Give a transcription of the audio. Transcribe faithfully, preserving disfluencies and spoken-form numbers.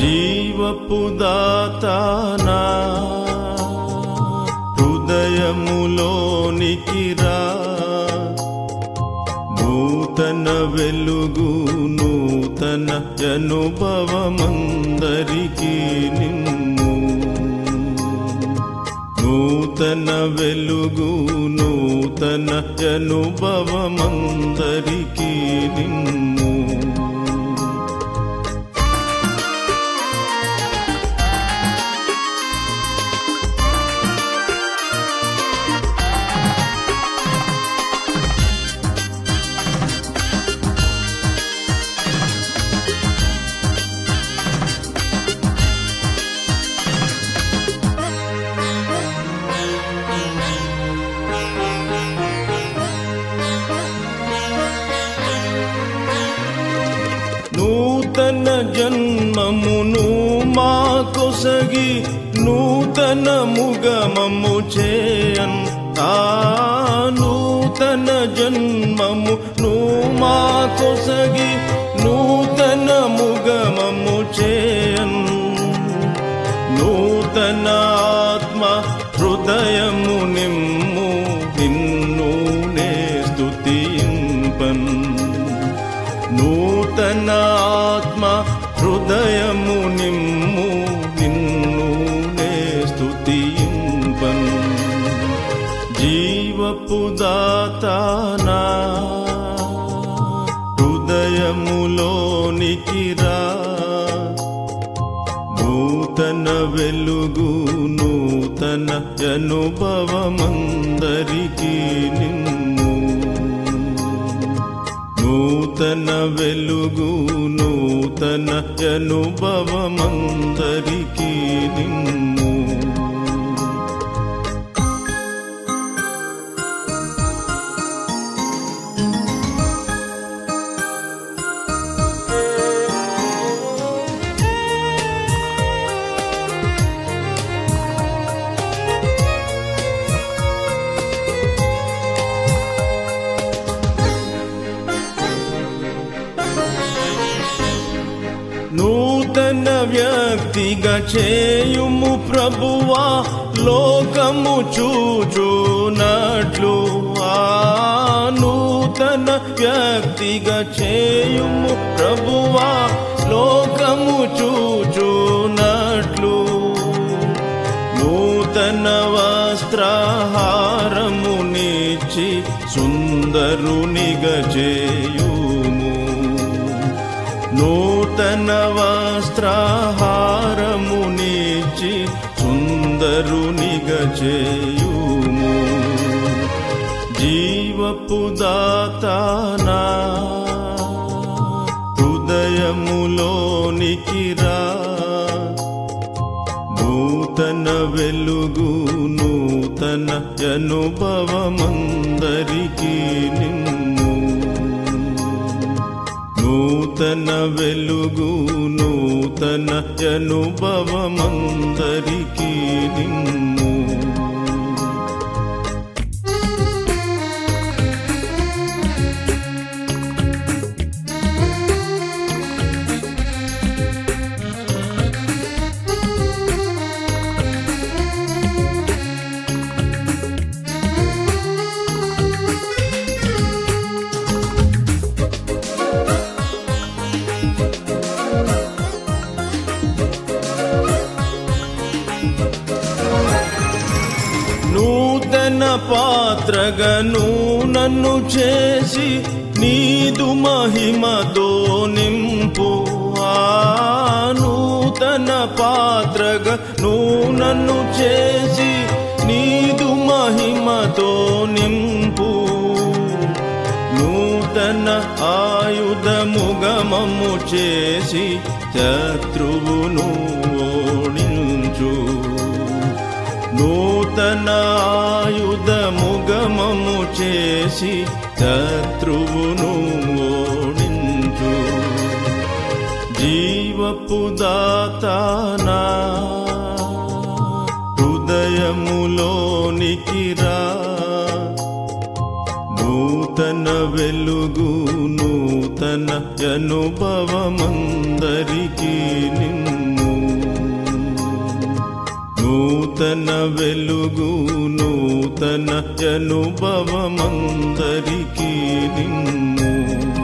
జీవపు దాతానా హృదయములోనికి రా, నూతన వెలుగు నూతన అనుభవమందరికీ నిమ్ము. నూతన వెలుగు నూతన అనుభవమందరికీ నిమ్ము. నూతన జన్మమును మాకొసగి నూతన ముగమము చేయన్. ఆ నూతన జన్మమును మాకొసగి నూతన ముగమము చేయన్. నూతన ఆత్మ హృదయము నిమ్ము, నిన్ను నే స్తుతింపన్. నూతన ఆత్మ హృదయము నిమ్ము, నిన్ను నే స్తుతింపన్. జీవపు దాతానా హృదయములోనికి రా, నూతన వెలుగు నూతన అనుభవమందరికీ నిమ్ము. నూతన వెలుగు నూతన అనుభవమందరికీ నిమ్ము. నూతన వ్యక్తిగా చేయుము ప్రభువా, లోకము చూచునట్లు. ఆ నూతన వ్యక్తిగా చేయుము ప్రభువా, లోకము చూచునట్లు. నూతన వస్త్రహారము నిచ్చి సుందరునిగా చేయుము. నూతన వస్త్రహారము నిచ్చి సుందరునిగా చేయుము. జీవపు దాతానా హృదయములోనికి రా, నూతన వెలుగు నూతన అనుభవమందరికీ నిమ్ము. నూతన వెలుగు నూతన అనుభవమందరికీ నిమ్ము. నూతన పాత్రగను నన్ను చేసి నీదు మహిమతో నింపు. ఆ నూతన పాత్రగను నన్ను చేసి నీదు మహిమతో నింపు. నూతన ఆయుధముగమము చేసి శత్రువును ఓడించు. నూతన ఆయుధముగమము చేసి శత్రువును ఓడించు. జీవపు దాతానా హృదయములోనికి రా, నూతన నూతన వెలుగు నూతన అనుభవమందరికీ నిమ్ము. నూతన వెలుగు నూతన అనుభవమందరికీ నిమ్ము.